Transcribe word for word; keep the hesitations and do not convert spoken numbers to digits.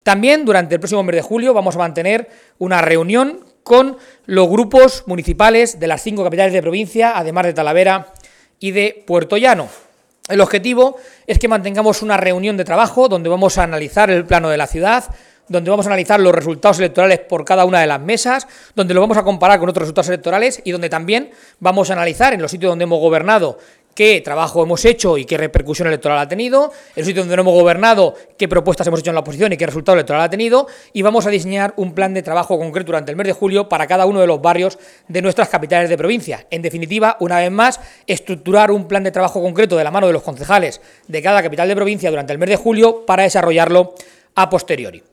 También durante el próximo mes de julio vamos a mantener una reunión con los grupos municipales de las cinco capitales de provincia, además de Talavera y de Puerto Llano. El objetivo es que mantengamos una reunión de trabajo donde vamos a analizar el plano de la ciudad, donde vamos a analizar los resultados electorales por cada una de las mesas, donde lo vamos a comparar con otros resultados electorales y donde también vamos a analizar en los sitios donde hemos gobernado qué trabajo hemos hecho y qué repercusión electoral ha tenido, en los sitios donde no hemos gobernado, qué propuestas hemos hecho en la oposición y qué resultado electoral ha tenido, y vamos a diseñar un plan de trabajo concreto durante el mes de julio para cada uno de los barrios de nuestras capitales de provincia. En definitiva, una vez más, estructurar un plan de trabajo concreto de la mano de los concejales de cada capital de provincia durante el mes de julio para desarrollarlo a posteriori.